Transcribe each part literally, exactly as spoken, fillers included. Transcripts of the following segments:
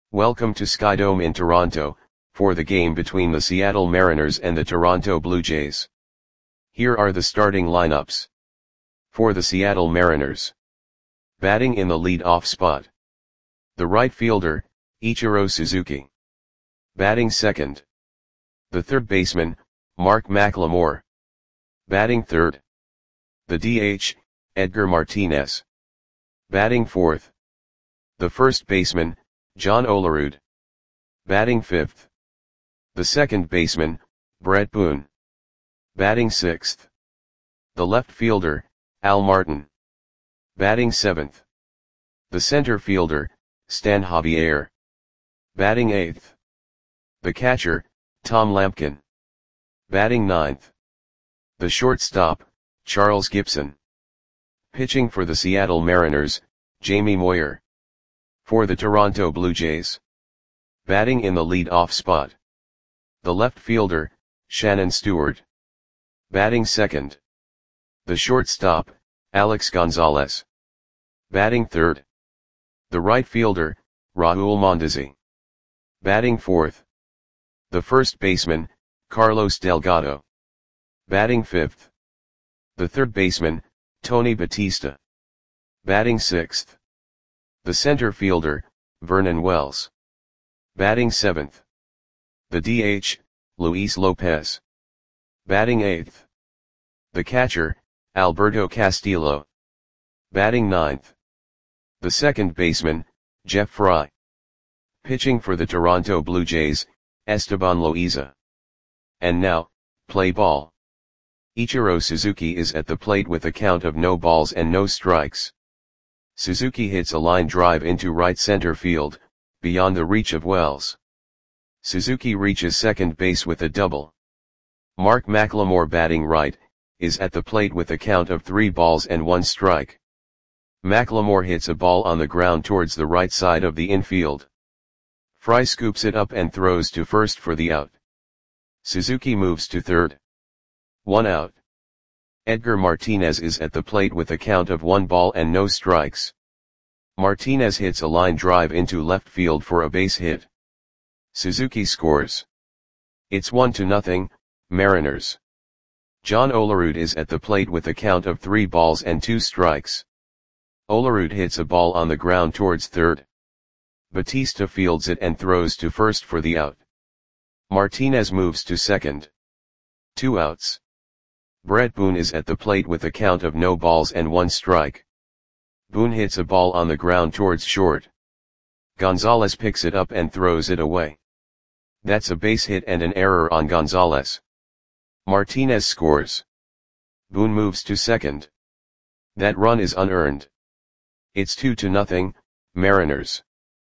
Welcome to Skydome in Toronto, for the game between the Seattle Mariners and the Toronto Blue Jays. Here are the starting lineups. For the Seattle Mariners. Batting in the lead-off spot. The right fielder, Ichiro Suzuki. Batting second. The third baseman, Mark McLemore. Batting third. The D H, Edgar Martinez. Batting fourth. The first baseman, John Olerud. Batting fifth. The second baseman, Brett Boone. Batting sixth. The left fielder, Al Martin. Batting seventh. The center fielder, Stan Javier. Batting eighth. The catcher, Tom Lampkin. Batting ninth. The shortstop, Charles Gibson. Pitching for the Seattle Mariners, Jamie Moyer. For the Toronto Blue Jays. Batting in the lead-off spot. The left fielder, Shannon Stewart. Batting second. The shortstop, Alex Gonzalez. Batting third. The right fielder, Raul Mondesi. Batting fourth. The first baseman, Carlos Delgado. Batting fifth. The third baseman, Tony Batista. Batting sixth. The center fielder, Vernon Wells. Batting seventh. The D H, Luis Lopez. Batting eighth. The catcher, Alberto Castillo. Batting ninth. The second baseman, Jeff Fry. Pitching for the Toronto Blue Jays, Esteban Loaiza. And now, play ball. Ichiro Suzuki is at the plate with a count of no balls and no strikes. Suzuki hits a line drive into right center field, beyond the reach of Wells. Suzuki reaches second base with a double. Mark McLemore, batting right, is at the plate with a count of three balls and one strike. McLemore hits a ball on the ground towards the right side of the infield. Fry scoops it up and throws to first for the out. Suzuki moves to third. One out. Edgar Martinez is at the plate with a count of one ball and no strikes. Martinez hits a line drive into left field for a base hit. Suzuki scores. It's one to nothing, Mariners. John Olerud is at the plate with a count of three balls and two strikes. Olerud hits a ball on the ground towards third. Batista fields it and throws to first for the out. Martinez moves to second. Two outs. Brett Boone is at the plate with a count of no balls and one strike. Boone hits a ball on the ground towards short. Gonzalez picks it up and throws it away. That's a base hit and an error on Gonzalez. Martinez scores. Boone moves to second. That run is unearned. It's two to nothing, Mariners.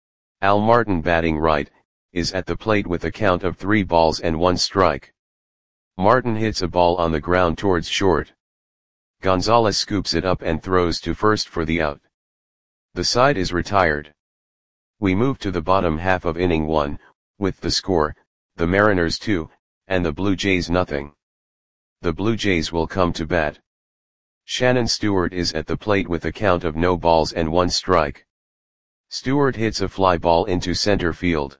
Al Martin, batting right, is at the plate with a count of three balls and one strike. Martin hits a ball on the ground towards short. Gonzalez scoops it up and throws to first for the out. The side is retired. We move to the bottom half of inning one, with the score, the Mariners two, and the Blue Jays nothing. The Blue Jays will come to bat. Shannon Stewart is at the plate with a count of no balls and one strike. Stewart hits a fly ball into center field.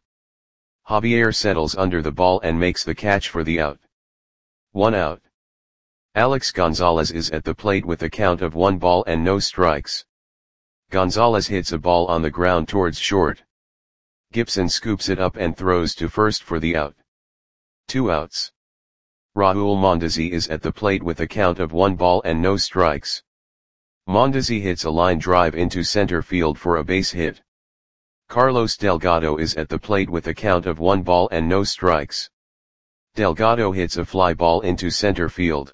Javier settles under the ball and makes the catch for the out. One out. Alex Gonzalez is at the plate with a count of one ball and no strikes. Gonzalez hits a ball on the ground towards short. Gibson scoops it up and throws to first for the out. Two outs. Raul Mondesi is at the plate with a count of one ball and no strikes. Mondesi hits a line drive into center field for a base hit. Carlos Delgado is at the plate with a count of one ball and no strikes. Delgado hits a fly ball into center field.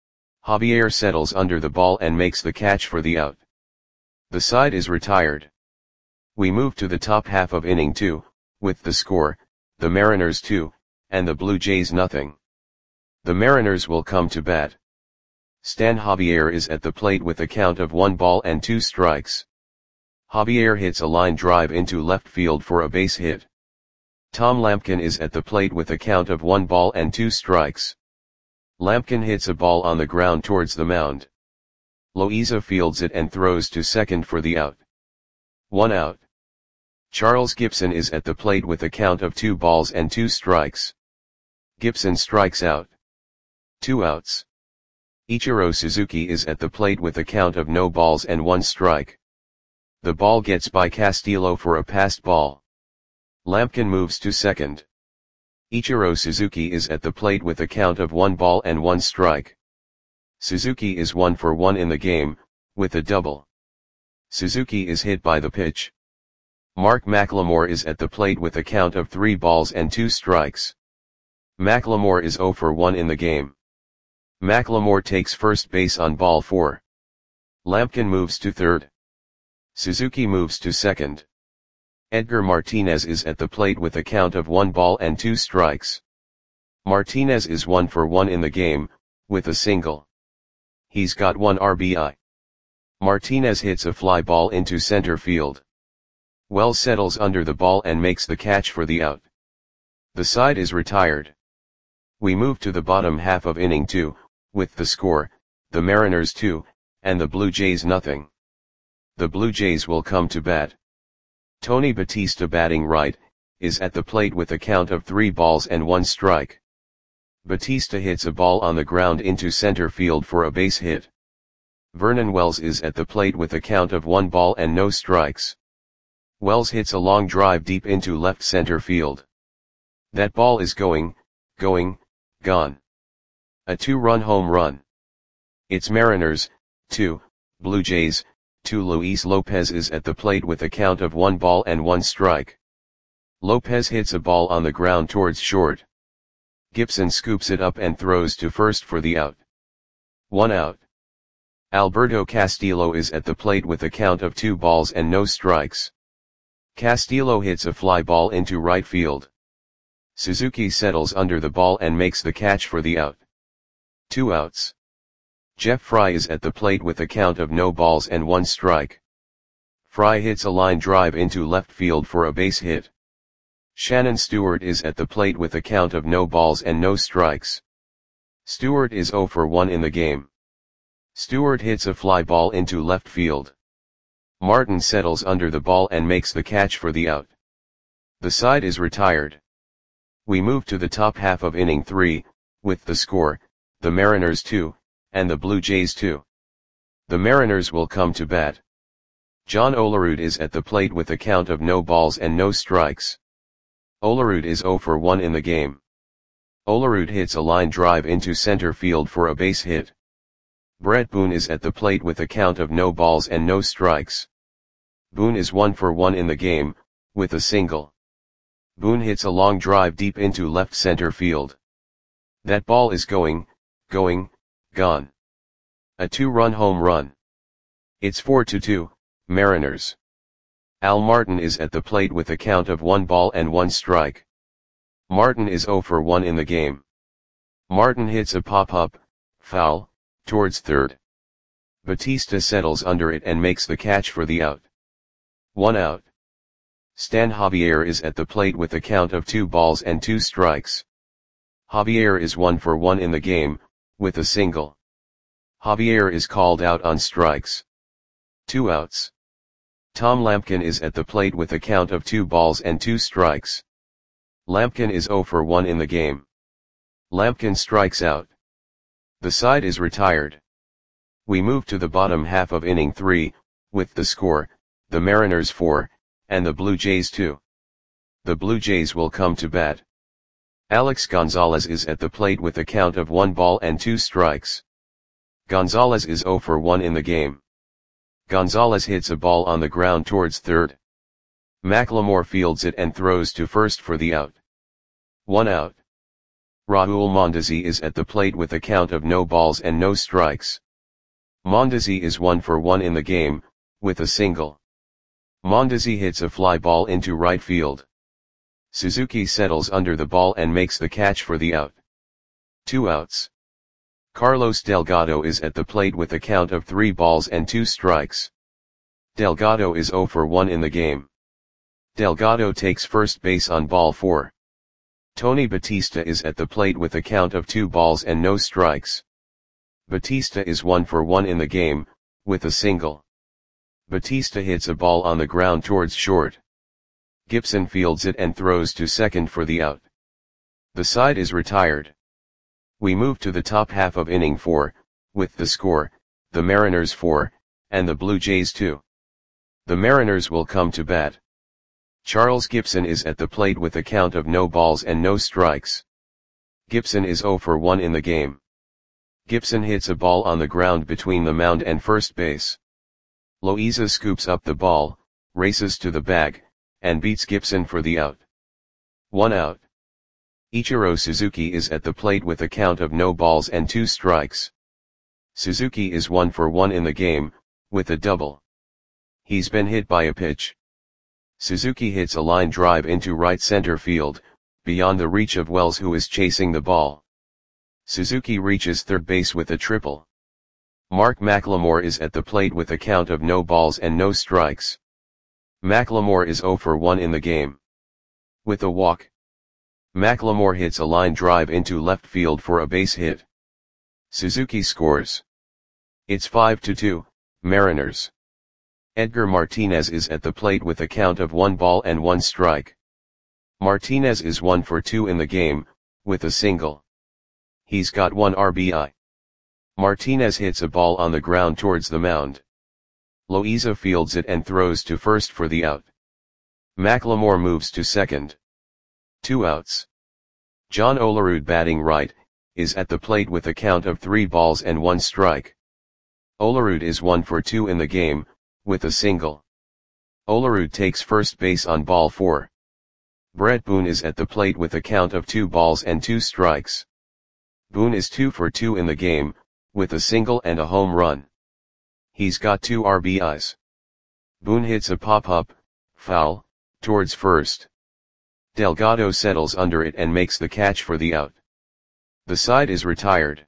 Javier settles under the ball and makes the catch for the out. The side is retired. We move to the top half of inning two, with the score, the Mariners two, and the Blue Jays nothing. The Mariners will come to bat. Stan Javier is at the plate with a count of one ball and two strikes. Javier hits a line drive into left field for a base hit. Tom Lampkin is at the plate with a count of one ball and two strikes. Lampkin hits a ball on the ground towards the mound. Loaiza fields it and throws to second for the out. One out. Charles Gibson is at the plate with a count of two balls and two strikes. Gibson strikes out. Two outs. Ichiro Suzuki is at the plate with a count of no balls and one strike. The ball gets by Castillo for a passed ball. Lampkin moves to second. Ichiro Suzuki is at the plate with a count of one ball and one strike. Suzuki is one for one in the game, with a double. Suzuki is hit by the pitch. Mark McLemore is at the plate with a count of three balls and two strikes. McLemore is zero for one in the game. McLemore takes first base on ball four. Lampkin moves to third. Suzuki moves to second. Edgar Martinez is at the plate with a count of one ball and two strikes. Martinez is one for one in the game, with a single. He's got one R B I. Martinez hits a fly ball into center field. Wells settles under the ball and makes the catch for the out. The side is retired. We move to the bottom half of inning two, with the score, the Mariners two, and the Blue Jays nothing. The Blue Jays will come to bat. Tony Batista, batting right, is at the plate with a count of three balls and one strike. Batista hits a ball on the ground into center field for a base hit. Vernon Wells is at the plate with a count of one ball and no strikes. Wells hits a long drive deep into left center field. That ball is going, going, gone. A two-run home run. It's Mariners, two, Blue Jays, two. Luis Lopez is at the plate with a count of one ball and one strike. Lopez hits a ball on the ground towards short. Gibson scoops it up and throws to first for the out. One out. Alberto Castillo is at the plate with a count of two balls and no strikes. Castillo hits a fly ball into right field. Suzuki settles under the ball and makes the catch for the out. Two outs. Jeff Fry is at the plate with a count of no balls and one strike. Fry hits a line drive into left field for a base hit. Shannon Stewart is at the plate with a count of no balls and no strikes. Stewart is zero for one in the game. Stewart hits a fly ball into left field. Martin settles under the ball and makes the catch for the out. The side is retired. We move to the top half of inning three, with the score, the Mariners two, and the Blue Jays two. The Mariners will come to bat. John Olerud is at the plate with a count of no balls and no strikes. Olerud is zero for one in the game. Olerud hits a line drive into center field for a base hit. Brett Boone is at the plate with a count of no balls and no strikes. Boone is one for one in the game, with a single. Boone hits a long drive deep into left center field. That ball is going, going, gone. A two-run home run. It's four to two, Mariners. Al Martin is at the plate with a count of one ball and one strike. Martin is zero for one in the game. Martin hits a pop-up, foul, towards third. Batista settles under it and makes the catch for the out. One out. Stan Javier is at the plate with a count of two balls and two strikes. Javier is one for one in the game, with a single. Javier is called out on strikes. Two outs. Tom Lampkin is at the plate with a count of two balls and two strikes. Lampkin is zero for one in the game. Lampkin strikes out. The side is retired. We move to the bottom half of inning three, with the score, the Mariners four, and the Blue Jays two. The Blue Jays will come to bat. Alex Gonzalez is at the plate with a count of one ball and two strikes. Gonzalez is zero for one in the game. Gonzalez hits a ball on the ground towards third. McLemore fields it and throws to first for the out. One out. Raul Mondesi is at the plate with a count of no balls and no strikes. Mondesi is one for one in the game, with a single. Mondesi hits a fly ball into right field. Suzuki settles under the ball and makes the catch for the out. Two outs. Carlos Delgado is at the plate with a count of three balls and two strikes. Delgado is zero for one in the game. Delgado takes first base on ball four. Tony Batista is at the plate with a count of two balls and no strikes. Batista is one for one in the game, with a single. Batista hits a ball on the ground towards short. Gibson fields it and throws to second for the out. The side is retired. We move to the top half of inning four, with the score, the Mariners four, and the Blue Jays two. The Mariners will come to bat. Charles Gibson is at the plate with a count of no balls and no strikes. Gibson is oh for one in the game. Gibson hits a ball on the ground between the mound and first base. Loaiza scoops up the ball, races to the bag, and beats Gibson for the out. One out. Ichiro Suzuki is at the plate with a count of no balls and two strikes. Suzuki is one for one in the game, with a double. He's been hit by a pitch. Suzuki hits a line drive into right center field, beyond the reach of Wells, who is chasing the ball. Suzuki reaches third base with a triple. Mark McLemore is at the plate with a count of no balls and no strikes. McLemore is oh for one in the game. With a walk, McLemore hits a line drive into left field for a base hit. Suzuki scores. It's five to two, Mariners. Edgar Martinez is at the plate with a count of one ball and one strike. Martinez is one for two in the game, with a single. He's got one R B I. Martinez hits a ball on the ground towards the mound. Loaiza fields it and throws to first for the out. McLemore moves to second. Two outs. John Olerud, batting right, is at the plate with a count of three balls and one strike. Olerud is one for two in the game, with a single. Olerud takes first base on ball four. Brett Boone is at the plate with a count of two balls and two strikes. Boone is two for two in the game, with a single and a home run. He's got two R B Is. Boone hits a pop-up, foul, towards first. Delgado settles under it and makes the catch for the out. The side is retired.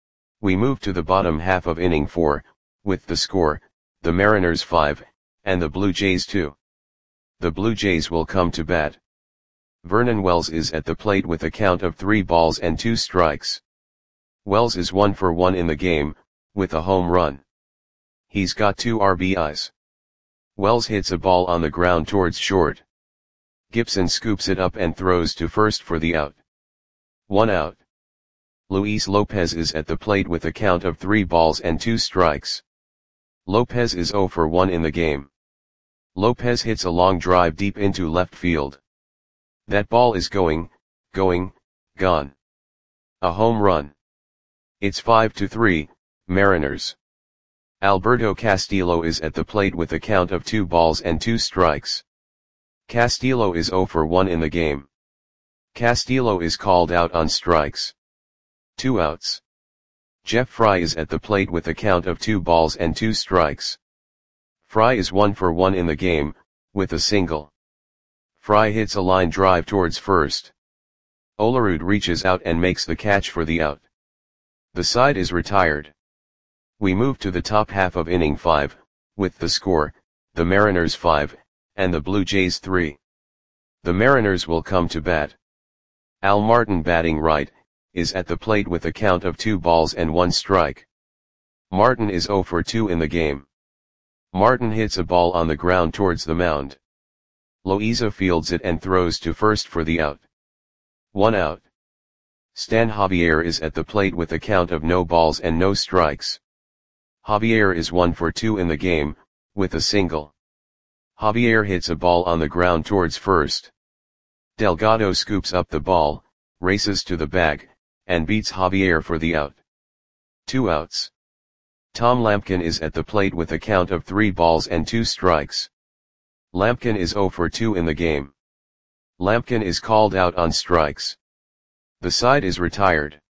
We move to the bottom half of inning four, with the score, the Mariners five, and the Blue Jays two. The Blue Jays will come to bat. Vernon Wells is at the plate with a count of three balls and two strikes. Wells is one for one in the game, with a home run. He's got two R B Is. Wells hits a ball on the ground towards short. Gibson scoops it up and throws to first for the out. One out. Luis Lopez is at the plate with a count of three balls and two strikes. Lopez is oh for one in the game. Lopez hits a long drive deep into left field. That ball is going, going, gone. A home run. It's five to three, Mariners. Alberto Castillo is at the plate with a count of two balls and two strikes. Castillo is oh for one in the game. Castillo is called out on strikes. Two outs. Jeff Fry is at the plate with a count of two balls and two strikes. Fry is one for one in the game, with a single. Fry hits a line drive towards first. Olerud reaches out and makes the catch for the out. The side is retired. We move to the top half of inning five, with the score, the Mariners five, and the Blue Jays three. The Mariners will come to bat. Al Martin, batting right, is at the plate with a count of two balls and one strike. Martin is oh for two in the game. Martin hits a ball on the ground towards the mound. Loaiza fields it and throws to first for the out. One out. Stan Javier is at the plate with a count of no balls and no strikes. Javier is one for two in the game, with a single. Javier hits a ball on the ground towards first. Delgado scoops up the ball, races to the bag, and beats Javier for the out. Two outs. Tom Lampkin is at the plate with a count of three balls and two strikes. Lampkin is oh for two in the game. Lampkin is called out on strikes. The side is retired.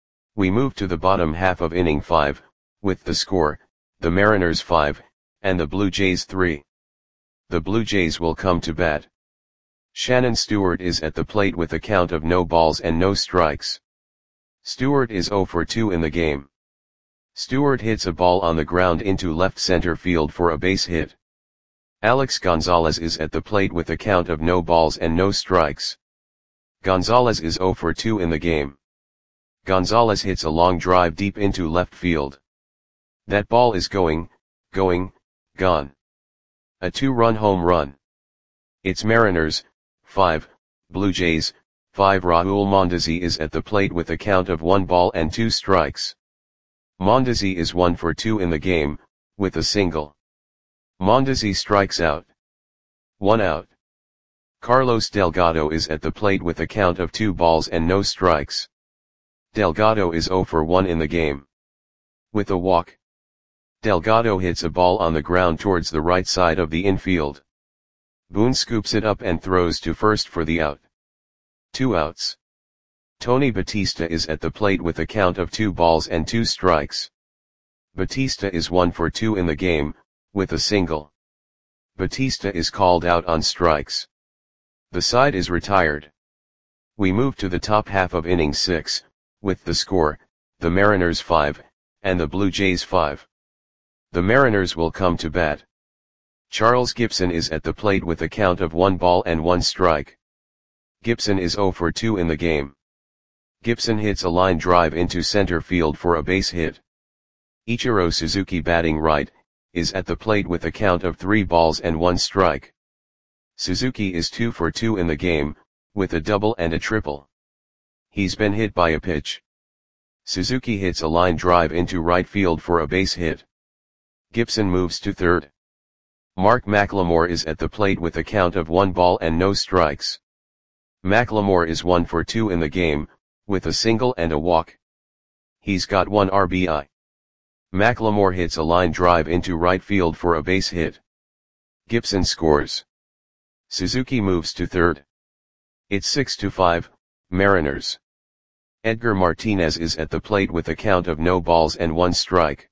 We move to the bottom half of inning five, with the score, the Mariners five, and the Blue Jays three. The Blue Jays will come to bat. Shannon Stewart is at the plate with a count of no balls and no strikes. Stewart is oh for two in the game. Stewart hits a ball on the ground into left center field for a base hit. Alex Gonzalez is at the plate with a count of no balls and no strikes. Gonzalez is oh for two in the game. Gonzalez hits a long drive deep into left field. That ball is going, going, gone. A two-run home run. It's Mariners, five, Blue Jays, five. Raul Mondesi is at the plate with a count of one ball and two strikes. Mondesi is one for two in the game, with a single. Mondesi strikes out. One out. Carlos Delgado is at the plate with a count of two balls and no strikes. Delgado is zero for one in the game. With a walk. Delgado hits a ball on the ground towards the right side of the infield. Boone scoops it up and throws to first for the out. Two outs. Tony Batista is at the plate with a count of two balls and two strikes. Batista is one for two in the game, with a single. Batista is called out on strikes. The side is retired. We move to the top half of inning six, with the score, the Mariners five, and the Blue Jays five. The Mariners will come to bat. Charles Gibson is at the plate with a count of one ball and one strike. Gibson is zero for two in the game. Gibson hits a line drive into center field for a base hit. Ichiro Suzuki, batting right, is at the plate with a count of three balls and one strike. Suzuki is two for two in the game, with a double and a triple. He's been hit by a pitch. Suzuki hits a line drive into right field for a base hit. Gibson moves to third. Mark McLemore is at the plate with a count of one ball and no strikes. McLemore is one for two in the game, with a single and a walk. He's got one R B I. McLemore hits a line drive into right field for a base hit. Gibson scores. Suzuki moves to third. It's six to five, Mariners. Edgar Martinez is at the plate with a count of no balls and one strike.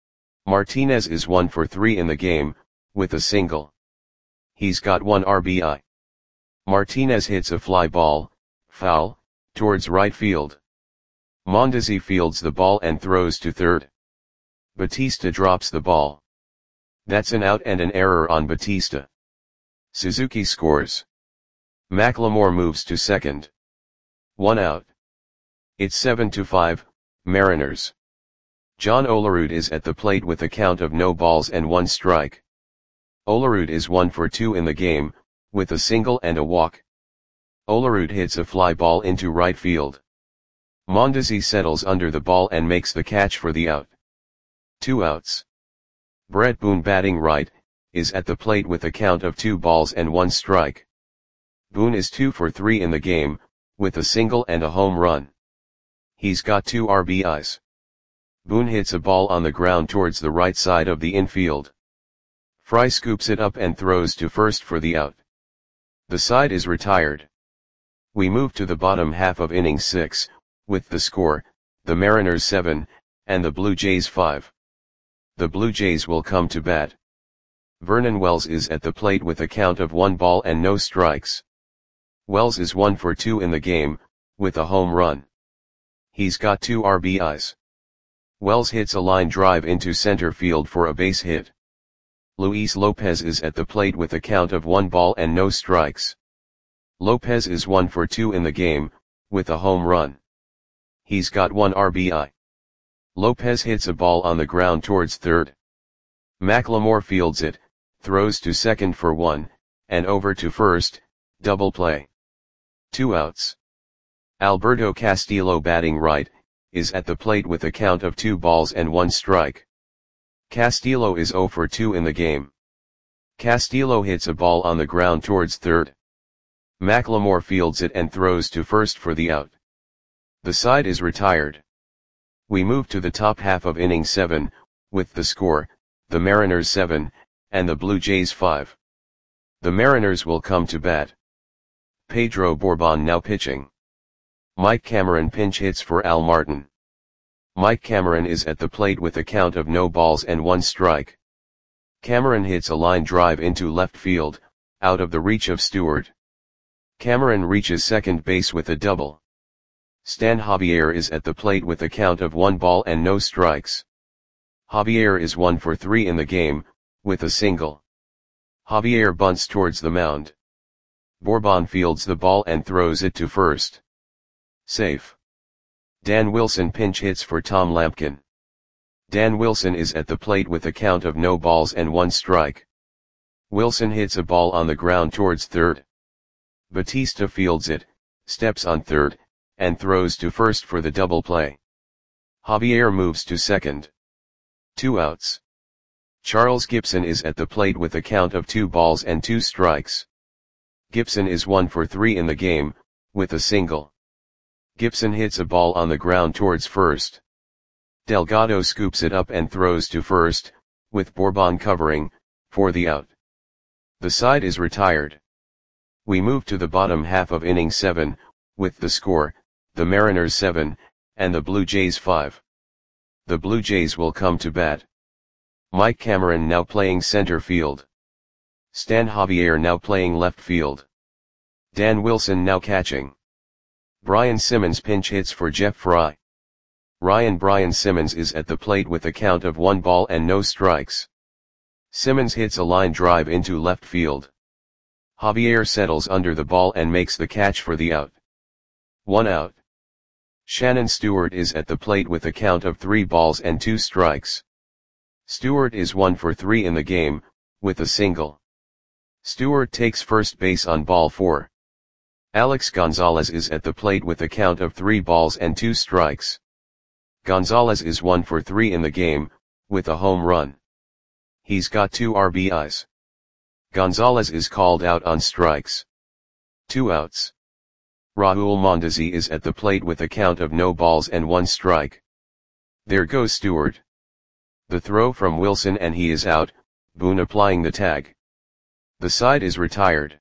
Martinez is one for three in the game, with a single. He's got one R B I. Martinez hits a fly ball, foul, towards right field. Mondesi fields the ball and throws to third. Batista drops the ball. That's an out and an error on Batista. Suzuki scores. McLemore moves to second. One out. It's seven to five, Mariners. John Olerud is at the plate with a count of no balls and one strike. Olerud is one for two in the game, with a single and a walk. Olerud hits a fly ball into right field. Mondesi settles under the ball and makes the catch for the out. Two outs. Brett Boone, batting right, is at the plate with a count of two balls and one strike. Boone is two for three in the game, with a single and a home run. He's got two R B Is. Boone hits a ball on the ground towards the right side of the infield. Fry scoops it up and throws to first for the out. The side is retired. We move to the bottom half of inning six, with the score, the Mariners seven, and the Blue Jays five. The Blue Jays will come to bat. Vernon Wells is at the plate with a count of one ball and no strikes. Wells is one for two in the game, with a home run. He's got two R B Is. Wells hits a line drive into center field for a base hit. Luis Lopez is at the plate with a count of one ball and no strikes. Lopez is one for two in the game, with a home run. He's got one R B I. Lopez hits a ball on the ground towards third. McLemore fields it, throws to second for one, and over to first, double play. Two outs. Alberto Castillo, batting right, is at the plate with a count of two balls and one strike. Castillo is zero for two in the game. Castillo hits a ball on the ground towards third. McLemore fields it and throws to first for the out. The side is retired. We move to the top half of inning seven, with the score, the Mariners seven, and the Blue Jays five. The Mariners will come to bat. Pedro Bourbon now pitching. Mike Cameron pinch hits for Al Martin. Mike Cameron is at the plate with a count of no balls and one strike. Cameron hits a line drive into left field, out of the reach of Stewart. Cameron reaches second base with a double. Stan Javier is at the plate with a count of one ball and no strikes. Javier is one for three in the game, with a single. Javier bunts towards the mound. Bourbon fields the ball and throws it to first. Safe. Dan Wilson pinch hits for Tom Lampkin. Dan Wilson is at the plate with a count of no balls and one strike. Wilson hits a ball on the ground towards third. Batista fields it, steps on third, and throws to first for the double play. Javier moves to second. Two outs. Charles Gibson is at the plate with a count of two balls and two strikes. Gibson is one for three in the game, with a single. Gibson hits a ball on the ground towards first. Delgado scoops it up and throws to first, with Bourbon covering, for the out. The side is retired. We move to the bottom half of inning seven, with the score, the Mariners seven, and the Blue Jays five. The Blue Jays will come to bat. Mike Cameron now playing center field. Stan Javier now playing left field. Dan Wilson now catching. Brian Simmons pinch hits for Jeff Fry. Ryan Brian Simmons is at the plate with a count of one ball and no strikes. Simmons hits a line drive into left field. Javier settles under the ball and makes the catch for the out. One out. Shannon Stewart is at the plate with a count of three balls and two strikes. Stewart is one for three in the game, with a single. Stewart takes first base on ball four. Alex Gonzalez is at the plate with a count of three balls and two strikes. Gonzalez is one for three in the game, with a home run. He's got two R B Is. Gonzalez is called out on strikes. Two outs. Raul Mondesi is at the plate with a count of no balls and one strike. There goes Stewart. The throw from Wilson and he is out, Boone applying the tag. The side is retired.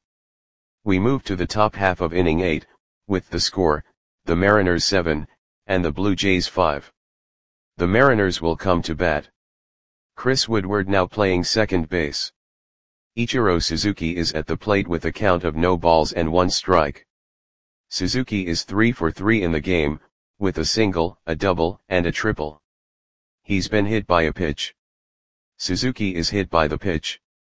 We move to the top half of inning eight, with the score, the Mariners seven, and the Blue Jays five. The Mariners will come to bat. Chris Woodward now playing second base. Ichiro Suzuki is at the plate with a count of no balls and one strike. Suzuki is three for three in the game, with a single, a double, and a triple. He's been hit by a pitch. Suzuki is hit by the pitch.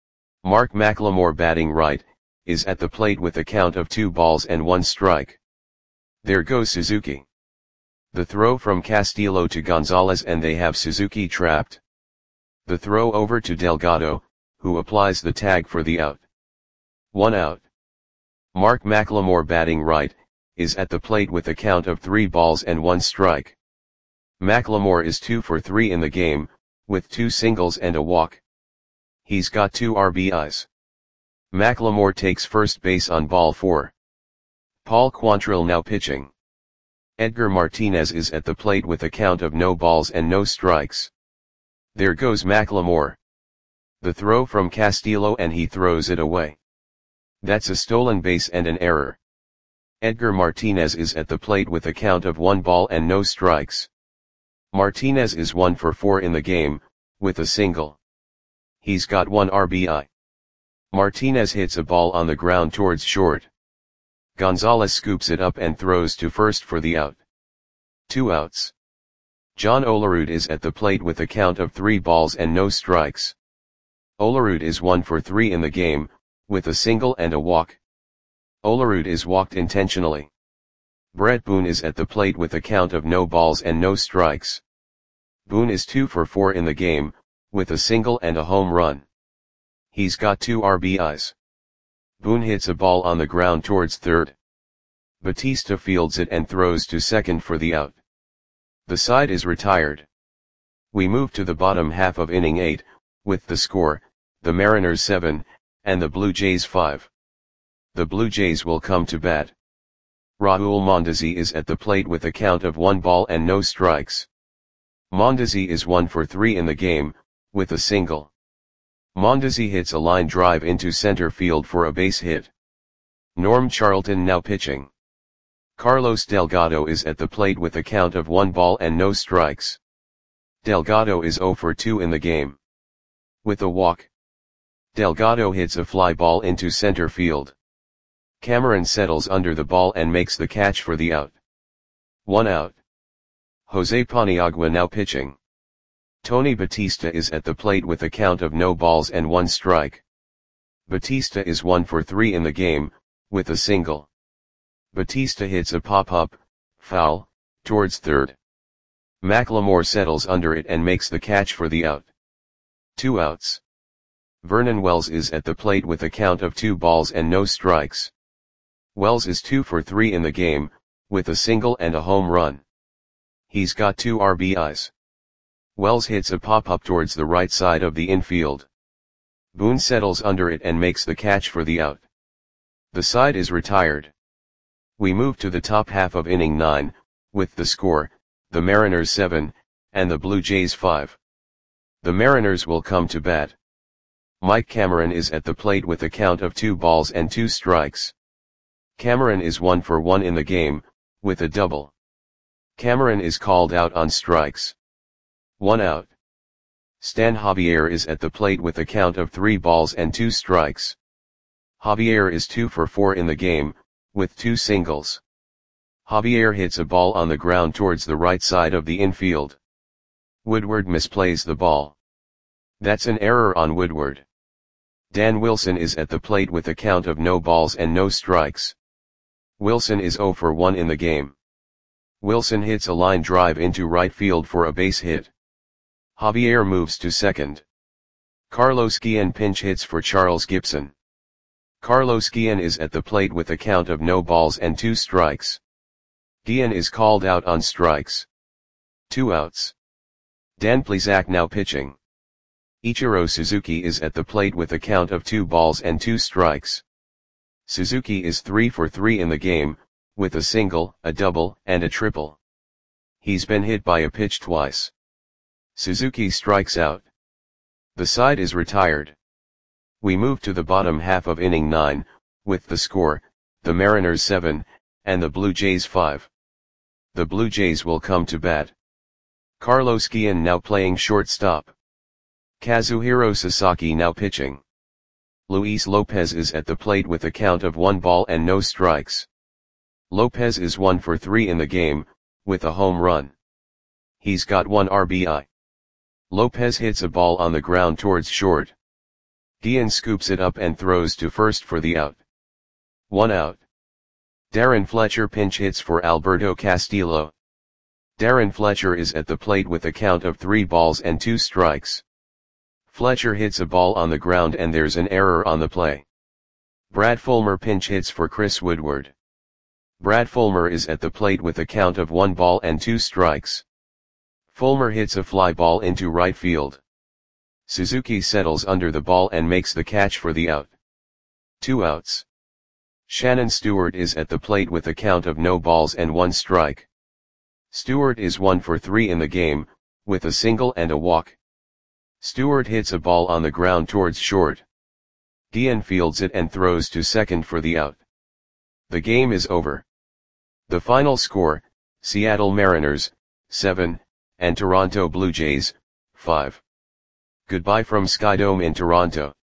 Mark McLemore batting right, is at the plate with a count of two balls and one strike. There goes Suzuki. The throw from Castillo to Gonzalez and they have Suzuki trapped. The throw over to Delgado, who applies the tag for the out. One out. Mark McLemore batting right, is at the plate with a count of three balls and one strike. McLemore is two for three in the game, with two singles and a walk. He's got two R B Is. McLemore takes first base on ball four. Paul Quantrill now pitching. Edgar Martinez is at the plate with a count of no balls and no strikes. There goes McLemore. The throw from Castillo and he throws it away. That's a stolen base and an error. Edgar Martinez is at the plate with a count of one ball and no strikes. Martinez is one for four in the game, with a single. He's got one R B I. Martinez hits a ball on the ground towards short. Gonzalez scoops it up and throws to first for the out. Two outs. John Olerud is at the plate with a count of three balls and no strikes. Olerud is one for three in the game, with a single and a walk. Olerud is walked intentionally. Brett Boone is at the plate with a count of no balls and no strikes. Boone is two for four in the game, with a single and a home run. He's got two R B Is. Boone hits a ball on the ground towards third. Batista fields it and throws to second for the out. The side is retired. We move to the bottom half of inning eight, with the score, the Mariners seven, and the Blue Jays five. The Blue Jays will come to bat. Raul Mondesi is at the plate with a count of one ball and no strikes. Mondesi is one for three in the game, with a single. Mondesi hits a line drive into center field for a base hit. Norm Charlton now pitching. Carlos Delgado is at the plate with a count of one ball and no strikes. Delgado is zero for two in the game. With a walk. Delgado hits a fly ball into center field. Cameron settles under the ball and makes the catch for the out. One out. Jose Paniagua now pitching. Tony Batista is at the plate with a count of no balls and one strike. Batista is one for three in the game, with a single. Batista hits a pop-up, foul, towards third. McLemore settles under it and makes the catch for the out. Two outs. Vernon Wells is at the plate with a count of two balls and no strikes. Wells is two for three in the game, with a single and a home run. He's got two R B Is. Wells hits a pop-up towards the right side of the infield. Boone settles under it and makes the catch for the out. The side is retired. We move to the top half of inning nine, with the score, the Mariners seven, and the Blue Jays five. The Mariners will come to bat. Mike Cameron is at the plate with a count of two balls and two strikes. Cameron is one for one in the game, with a double. Cameron is called out on strikes. One out. Stan Javier is at the plate with a count of three balls and two strikes. Javier is two for four in the game, with two singles. Javier hits a ball on the ground towards the right side of the infield. Woodward misplays the ball. That's an error on Woodward. Dan Wilson is at the plate with a count of no balls and no strikes. Wilson is zero for one in the game. Wilson hits a line drive into right field for a base hit. Javier moves to second. Carlos Guillen pinch hits for Charles Gibson. Carlos Guillen is at the plate with a count of no balls and two strikes. Guillen is called out on strikes. Two outs. Dan Plesac now pitching. Ichiro Suzuki is at the plate with a count of two balls and two strikes. Suzuki is three for three in the game, with a single, a double, and a triple. He's been hit by a pitch twice. Suzuki strikes out. The side is retired. We move to the bottom half of inning nine, with the score, the Mariners seven, and the Blue Jays five. The Blue Jays will come to bat. Carlos Guillen now playing shortstop. Kazuhiro Sasaki now pitching. Luis Lopez is at the plate with a count of one ball and no strikes. Lopez is one for three in the game, with a home run. He's got one R B I. Lopez hits a ball on the ground towards short. Guillen scoops it up and throws to first for the out. One out. Darren Fletcher pinch hits for Alberto Castillo. Darren Fletcher is at the plate with a count of three balls and two strikes. Fletcher hits a ball on the ground and there's an error on the play. Brad Fulmer pinch hits for Chris Woodward. Brad Fulmer is at the plate with a count of one ball and two strikes. Fulmer hits a fly ball into right field. Suzuki settles under the ball and makes the catch for the out. Two outs. Shannon Stewart is at the plate with a count of no balls and one strike. Stewart is one for three in the game, with a single and a walk. Stewart hits a ball on the ground towards short. Guillen fields it and throws to second for the out. The game is over. The final score, Seattle Mariners, seven, and Toronto Blue Jays, five. Goodbye from Skydome in Toronto.